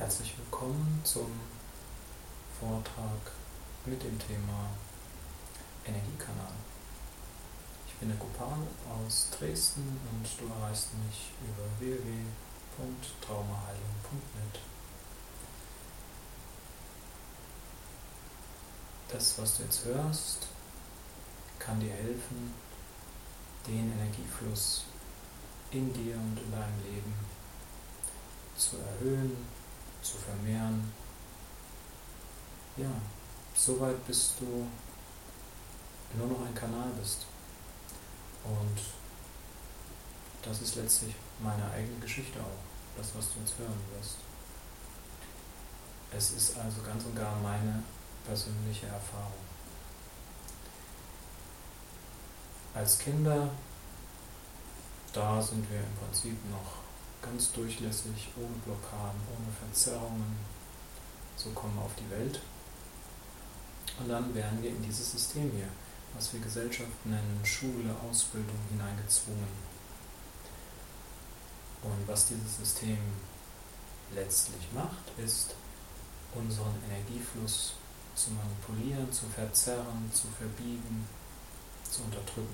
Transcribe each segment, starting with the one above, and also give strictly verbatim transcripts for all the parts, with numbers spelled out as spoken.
Herzlich willkommen zum Vortrag mit dem Thema Energiekanal. Ich bin der Gopal aus Dresden und du erreichst mich über w w w punkt traumaheilung punkt net. Das, was du jetzt hörst, kann dir helfen, den Energiefluss in dir und in deinem Leben zu erhöhen, zu vermehren. Ja, soweit bis du nur noch ein Kanal bist. Und das ist letztlich meine eigene Geschichte auch, das, was du jetzt hören wirst. Es ist also ganz und gar meine persönliche Erfahrung. Als Kinder, da sind wir im Prinzip noch ganz durchlässig, ohne Blockaden, ohne Verzerrungen. So kommen wir auf die Welt. Und dann werden wir in dieses System hier, was wir Gesellschaft nennen, Schule, Ausbildung, hineingezwungen. Und was dieses System letztlich macht, ist, unseren Energiefluss zu manipulieren, zu verzerren, zu verbiegen, zu unterdrücken.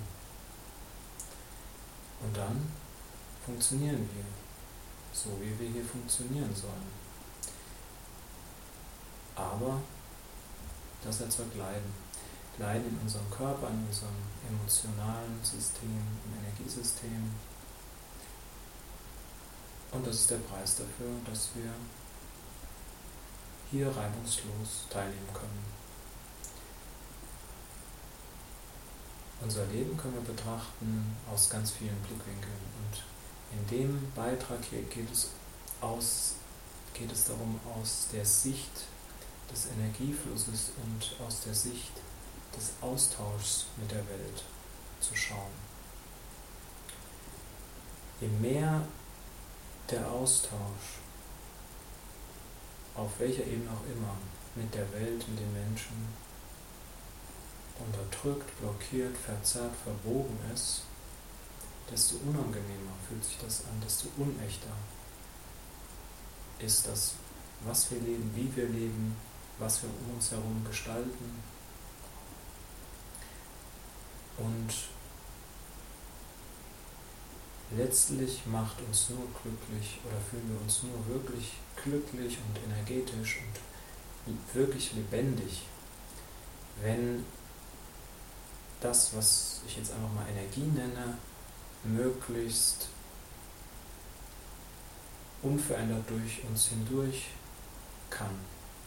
Und dann funktionieren wir, so wie wir hier funktionieren sollen. Aber das erzeugt Leiden. Leiden in unserem Körper, in unserem emotionalen System, im Energiesystem. Und das ist der Preis dafür, dass wir hier reibungslos teilnehmen können. Unser Leben können wir betrachten aus ganz vielen Blickwinkeln. Und in dem Beitrag hier geht es, aus, geht es darum, aus der Sicht des Energieflusses und aus der Sicht des Austauschs mit der Welt zu schauen. Je mehr der Austausch, auf welcher Ebene auch immer, mit der Welt, mit den Menschen unterdrückt, blockiert, verzerrt, verbogen ist, desto unangenehmer fühlt sich das an, desto unechter ist das, was wir leben, wie wir leben, was wir um uns herum gestalten. Und letztlich macht uns nur glücklich oder fühlen wir uns nur wirklich glücklich und energetisch und wirklich lebendig, wenn das, was ich jetzt einfach mal Energie nenne, möglichst unverändert durch uns hindurch kann.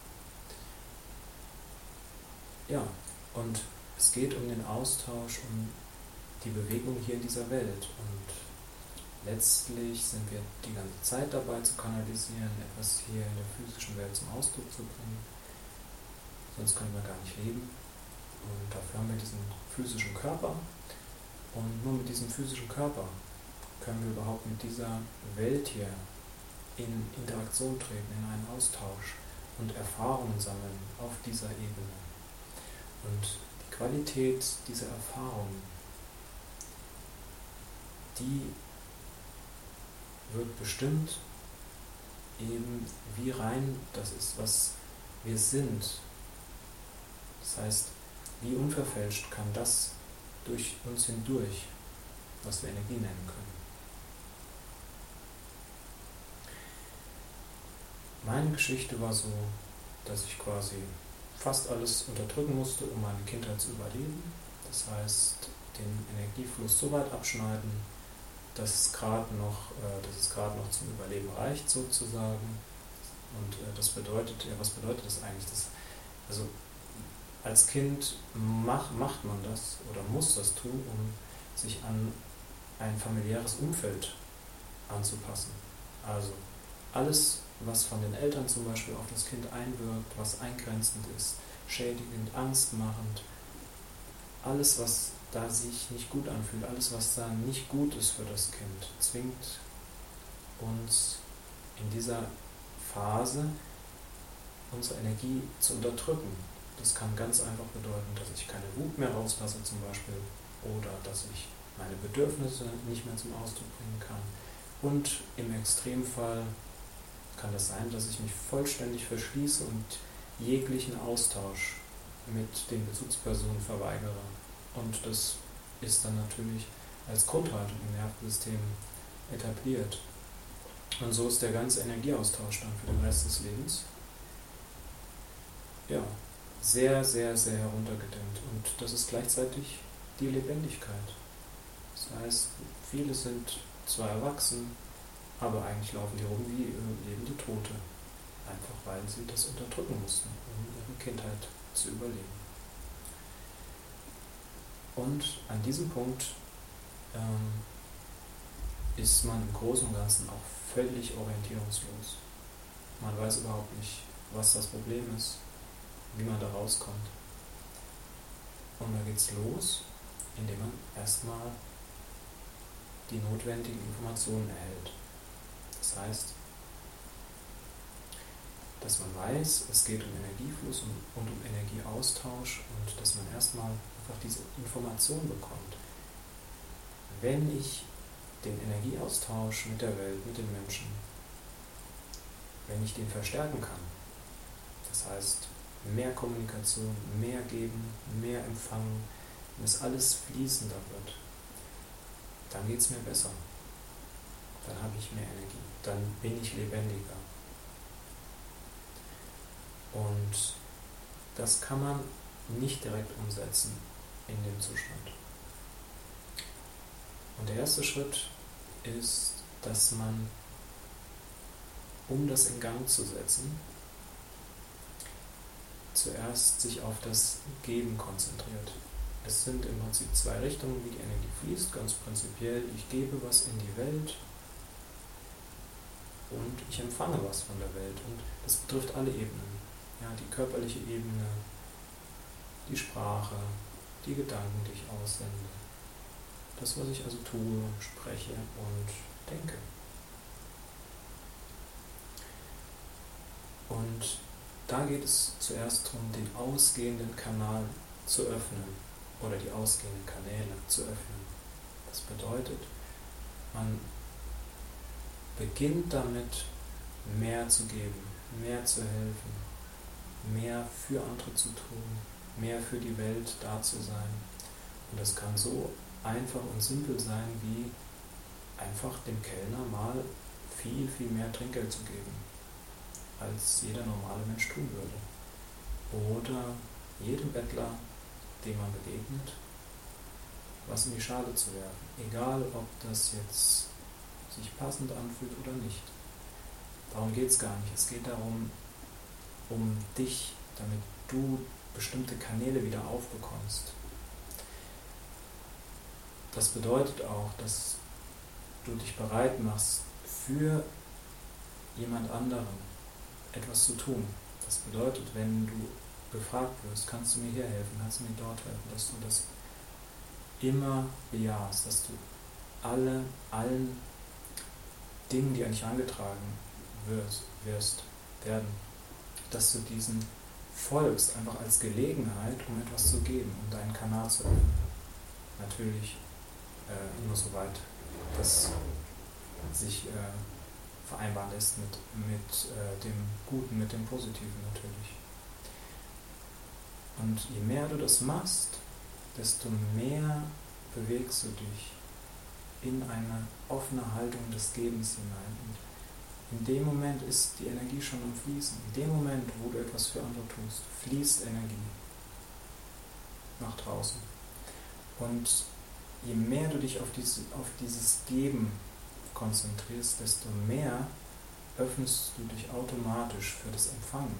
Ja, und es geht um den Austausch, um die Bewegung hier in dieser Welt. Und letztlich sind wir die ganze Zeit dabei zu kanalisieren, etwas hier in der physischen Welt zum Ausdruck zu bringen. Sonst können wir gar nicht leben. Und dafür haben wir diesen physischen Körper. Und nur mit diesem physischen Körper können wir überhaupt mit dieser Welt hier in Interaktion treten, in einen Austausch und Erfahrungen sammeln auf dieser Ebene. Und die Qualität dieser Erfahrungen, die wird bestimmt eben, wie rein das ist, was wir sind. Das heißt, wie unverfälscht kann das durch uns hindurch, was wir Energie nennen können. Meine Geschichte war so, dass ich quasi fast alles unterdrücken musste, um meine Kindheit zu überleben. Das heißt, den Energiefluss so weit abschneiden, dass es gerade noch, äh, dass es gerade noch zum Überleben reicht, sozusagen. Und äh, das bedeutet, ja, was bedeutet das eigentlich? Das, also als Kind mach, macht man das oder muss das tun, um sich an ein familiäres Umfeld anzupassen. Also alles, was von den Eltern zum Beispiel auf das Kind einwirkt, was eingrenzend ist, schädigend, angstmachend, alles, was da sich nicht gut anfühlt, alles, was da nicht gut ist für das Kind, zwingt uns in dieser Phase unsere Energie zu unterdrücken. Das kann ganz einfach bedeuten, dass ich keine Wut mehr rauslasse zum Beispiel oder dass ich meine Bedürfnisse nicht mehr zum Ausdruck bringen kann. Und im Extremfall kann das sein, dass ich mich vollständig verschließe und jeglichen Austausch mit den Bezugspersonen verweigere. Und das ist dann natürlich als Grundhaltung im Nervensystem etabliert. Und so ist der ganze Energieaustausch dann für den Rest des Lebens ja, sehr, sehr, sehr heruntergedämmt. Und das ist gleichzeitig die Lebendigkeit. Das heißt, viele sind zwar erwachsen, aber eigentlich laufen die rum wie lebende Tote. Einfach weil sie das unterdrücken mussten, um ihre Kindheit zu überleben. Und an diesem Punkt ähm, ist man im Großen und Ganzen auch völlig orientierungslos. Man weiß überhaupt nicht, was das Problem ist, wie man da rauskommt. Und da geht's los, indem man erstmal die notwendigen Informationen erhält. Das heißt, dass man weiß, es geht um Energiefluss und, und um Energieaustausch und dass man erstmal einfach diese Information bekommt. Wenn ich den Energieaustausch mit der Welt, mit den Menschen, wenn ich den verstärken kann, das heißt mehr Kommunikation, mehr geben, mehr empfangen, wenn es alles fließender wird, dann geht es mir besser. Dann habe ich mehr Energie, dann bin ich lebendiger. Und das kann man nicht direkt umsetzen in dem Zustand. Und der erste Schritt ist, dass man, um das in Gang zu setzen, zuerst sich auf das Geben konzentriert. Es sind im Prinzip zwei Richtungen, wie die Energie fließt. Ganz prinzipiell, ich gebe was in die Welt und ich empfange was von der Welt. Und das betrifft alle Ebenen. Ja, die körperliche Ebene, die Sprache, die Gedanken, die ich aussende. Das, was ich also tue, spreche und denke. Und da geht es zuerst darum, den ausgehenden Kanal zu öffnen oder die ausgehenden Kanäle zu öffnen. Das bedeutet, man beginnt damit, mehr zu geben, mehr zu helfen, mehr für andere zu tun, mehr für die Welt da zu sein. Und das kann so einfach und simpel sein, wie einfach dem Kellner mal viel, viel mehr Trinkgeld zu geben, als jeder normale Mensch tun würde. Oder jedem Bettler, dem man begegnet, was in die Schale zu werfen. Egal, ob das jetzt sich passend anfühlt oder nicht. Darum geht es gar nicht. Es geht darum, um dich, damit du bestimmte Kanäle wieder aufbekommst. Das bedeutet auch, dass du dich bereit machst, für jemand anderen etwas zu tun. Das bedeutet, wenn du gefragt wirst, kannst du mir hier helfen, kannst du mir dort helfen, dass du das immer bejahst, dass du alle, allen Dingen, die an dich herangetragen wirst, wirst, werden, dass du diesen folgst, einfach als Gelegenheit, um etwas zu geben, um deinen Kanal zu öffnen. Natürlich äh, nur so weit, dass sich äh, vereinbaren lässt mit, mit äh, dem Guten, mit dem Positiven natürlich. Und je mehr du das machst, desto mehr bewegst du dich in eine offene Haltung des Gebens hinein. Und in dem Moment ist die Energie schon am Fließen. In dem Moment, wo du etwas für andere tust, fließt Energie nach draußen. Und je mehr du dich auf, diese, auf dieses Geben konzentrierst, desto mehr öffnest du dich automatisch für das Empfangen.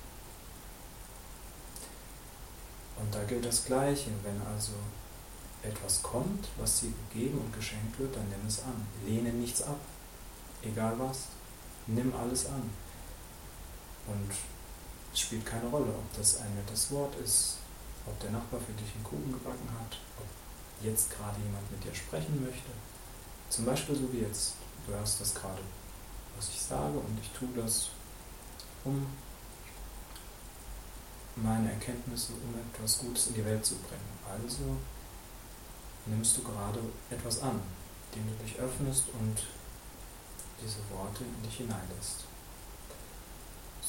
Und da gilt das Gleiche, wenn also etwas kommt, was dir gegeben und geschenkt wird, dann nimm es an. Lehne nichts ab, egal was, nimm alles an. Und es spielt keine Rolle, ob das ein nettes Wort ist, ob der Nachbar für dich einen Kuchen gebacken hat, ob jetzt gerade jemand mit dir sprechen möchte. Zum Beispiel so wie jetzt, du hörst das gerade, was ich sage, und ich tue das, um meine Erkenntnisse, um etwas Gutes in die Welt zu bringen. Also nimmst du gerade etwas an, indem du dich öffnest und diese Worte in dich hineinlässt.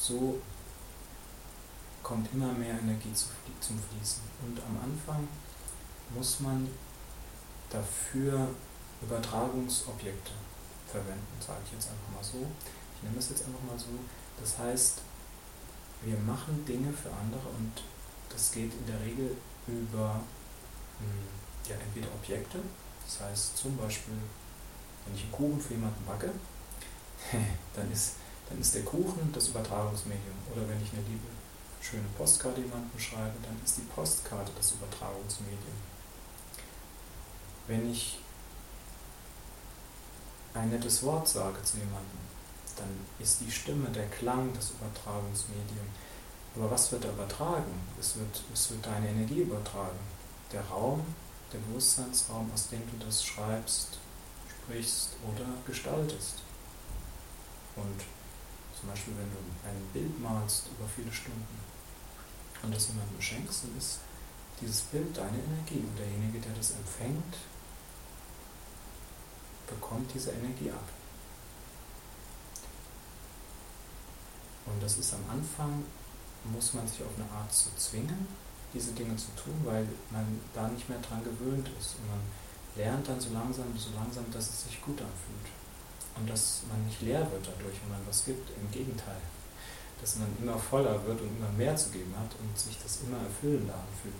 so kommt immer mehr Energie zum Fließen. Und am Anfang muss man dafür Übertragungsobjekte verwenden, sage ich jetzt einfach mal so. Ich nenne das jetzt einfach mal so. Das heißt, wir machen Dinge für andere und das geht in der Regel über ja, entweder Objekte, das heißt zum Beispiel, wenn ich einen Kuchen für jemanden backe, dann ist, dann ist der Kuchen das Übertragungsmedium. Oder wenn ich eine liebe, schöne Postkarte jemandem schreibe, dann ist die Postkarte das Übertragungsmedium. Wenn ich ein nettes Wort sage zu jemandem, dann ist die Stimme, der Klang das Übertragungsmedium. Aber was wird da übertragen? Es wird, es wird deine Energie übertragen. Der Raum, der Bewusstseinsraum, aus dem du das schreibst, sprichst oder gestaltest. Und zum Beispiel, wenn du ein Bild malst über viele Stunden und das jemandem schenkst, dann ist dieses Bild deine Energie. Und derjenige, der das empfängt, bekommt diese Energie ab. Und das ist am Anfang, muss man sich auf eine Art zu zwingen, diese Dinge zu tun, weil man da nicht mehr dran gewöhnt ist. Und man lernt dann so langsam, so langsam, dass es sich gut anfühlt. Und dass man nicht leer wird dadurch, wenn man was gibt. Im Gegenteil. Dass man immer voller wird und immer mehr zu geben hat und sich das immer erfüllender anfühlt.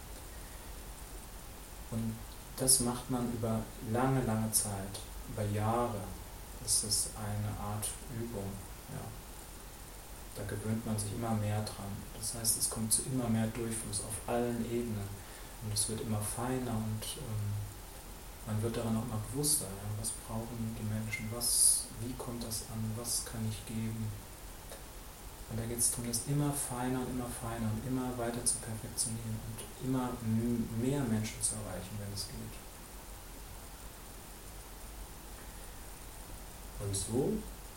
Und das macht man über lange, lange Zeit, über Jahre. Das ist eine Art Übung. Ja. Da gewöhnt man sich immer mehr dran. Das heißt, es kommt zu immer mehr Durchfluss auf allen Ebenen. Und es wird immer feiner und ähm, man wird daran auch mal bewusster. Ja? Was brauchen die Menschen? Was, wie kommt das an? Was kann ich geben? Und da geht es darum, das immer feiner und immer feiner und immer weiter zu perfektionieren und immer mehr Menschen zu erreichen, wenn es geht. Und so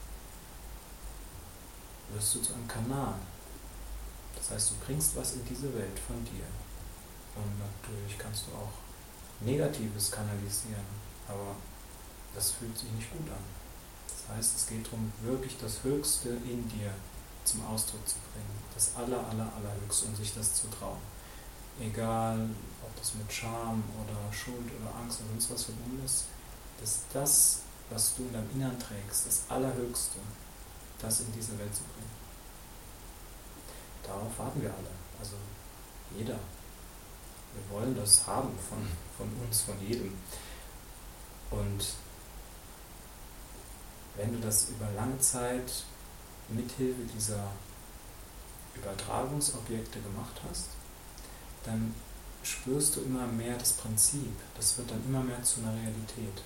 wirst du zu einem Kanal. Das heißt, du bringst was in diese Welt von dir. Und natürlich kannst du auch Negatives kanalisieren, aber das fühlt sich nicht gut an. Das heißt, es geht darum, wirklich das Höchste in dir zum Ausdruck zu bringen. Das aller, aller, allerhöchste und sich das zu trauen. Egal, ob das mit Scham oder Schuld oder Angst oder sonst was verbunden ist, dass das, was du in deinem Innern trägst, das Allerhöchste, das in diese Welt zu bringen. Darauf warten wir alle. Also jeder. Wir wollen das haben von, von uns, von jedem. Und wenn du das über lange Zeit mithilfe dieser Übertragungsobjekte gemacht hast, dann spürst du immer mehr das Prinzip. Das wird dann immer mehr zu einer Realität.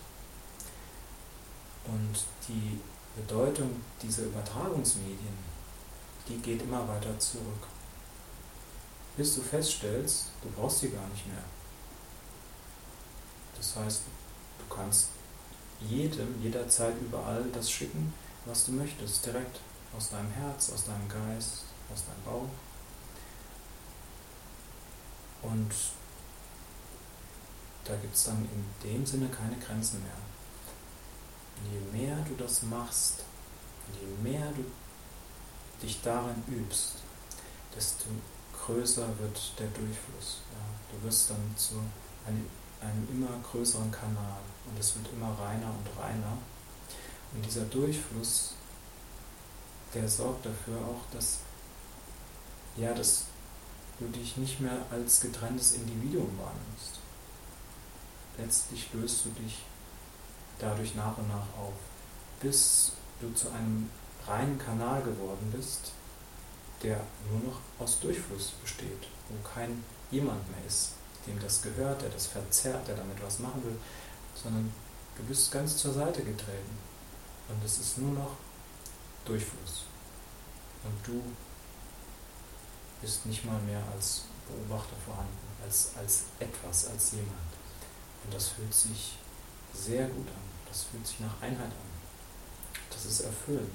Und die Bedeutung dieser Übertragungsmedien, die geht immer weiter zurück. Bis du feststellst, du brauchst sie gar nicht mehr. Das heißt, du kannst jedem, jederzeit, überall das schicken, was du möchtest, direkt aus deinem Herz, aus deinem Geist, aus deinem Bauch. Und da gibt es dann in dem Sinne keine Grenzen mehr. Und je mehr du das machst, je mehr du dich darin übst, desto größer wird der Durchfluss. Ja. Du wirst dann zu einem, einem immer größeren Kanal und es wird immer reiner und reiner. Und dieser Durchfluss, der sorgt dafür auch, dass, ja, dass du dich nicht mehr als getrenntes Individuum wahrnimmst. Letztlich löst du dich dadurch nach und nach auf, bis du zu einem reinen Kanal geworden bist, der nur noch aus Durchfluss besteht, wo kein jemand mehr ist, dem das gehört, der das verzerrt, der damit was machen will, sondern du bist ganz zur Seite getreten und es ist nur noch Durchfluss. Und du bist nicht mal mehr als Beobachter vorhanden, als, als etwas, als jemand. Und das fühlt sich sehr gut an. Das fühlt sich nach Einheit an. Das ist erfüllend.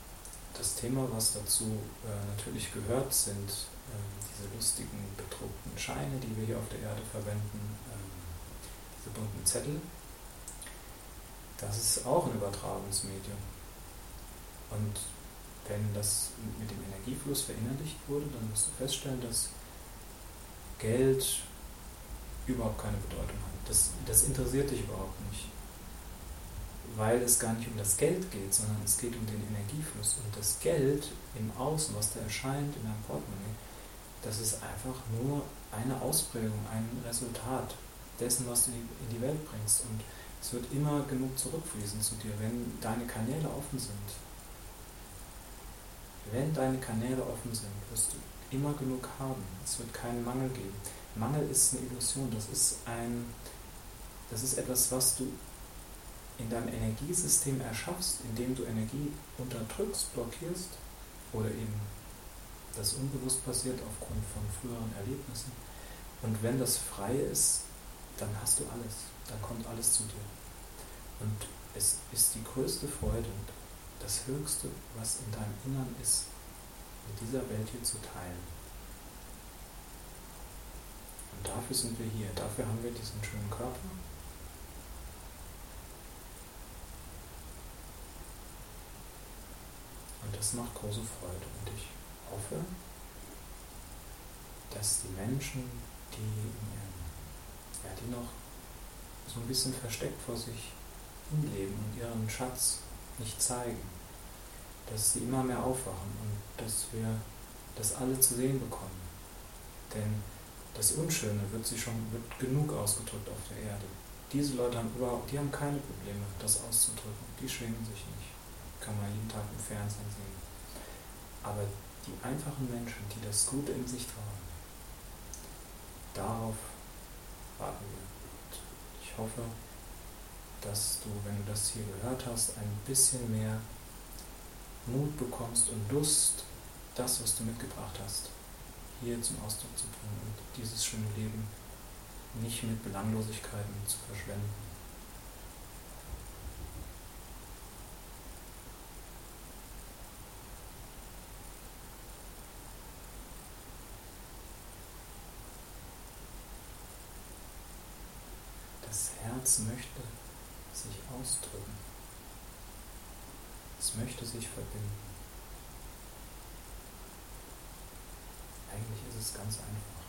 Das Thema, was dazu äh, natürlich gehört, sind äh, diese lustigen, bedruckten Scheine, die wir hier auf der Erde verwenden, ähm, diese bunten Zettel, das ist auch ein Übertragungsmedium. Und wenn das mit dem Energiefluss verinnerlicht wurde, dann wirst du feststellen, dass Geld überhaupt keine Bedeutung hat. Das, das interessiert dich überhaupt nicht, weil es gar nicht um das Geld geht, sondern es geht um den Energiefluss. Und das Geld im Außen, was da erscheint in deinem Portemonnaie, das ist einfach nur eine Ausprägung, ein Resultat dessen, was du in die Welt bringst. Und es wird immer genug zurückfließen zu dir, wenn deine Kanäle offen sind. Wenn deine Kanäle offen sind, wirst du immer genug haben. Es wird keinen Mangel geben. Mangel ist eine Illusion. Das ist ein, das ist etwas, was du in deinem Energiesystem erschaffst, indem du Energie unterdrückst, blockierst oder eben das unbewusst passiert aufgrund von früheren Erlebnissen. Und wenn das frei ist, dann hast du alles. Dann kommt alles zu dir. Und es ist die größte Freude und das Höchste, was in deinem Innern ist, mit dieser Welt hier zu teilen. Und dafür sind wir hier. Dafür haben wir diesen schönen Körper. Und das macht große Freude. Und ich hoffe, dass die Menschen, die, ja, die noch so ein bisschen versteckt vor sich hinleben und ihren Schatz nicht zeigen, dass sie immer mehr aufwachen und dass wir das alle zu sehen bekommen. Denn das Unschöne wird sich schon wird genug ausgedrückt auf der Erde. Diese Leute haben überhaupt, die haben keine Probleme, das auszudrücken. Die schämen sich nicht. Kann man jeden Tag im Fernsehen sehen. Aber die einfachen Menschen, die das Gute in sich tragen, darauf warten wir. Und ich hoffe, dass du, wenn du das hier gehört hast, ein bisschen mehr Mut bekommst und Lust, das, was du mitgebracht hast, hier zum Ausdruck zu bringen und dieses schöne Leben nicht mit Belanglosigkeiten zu verschwenden. Das Herz möchte sich ausdrücken. Es möchte sich verbinden. Eigentlich ist es ganz einfach.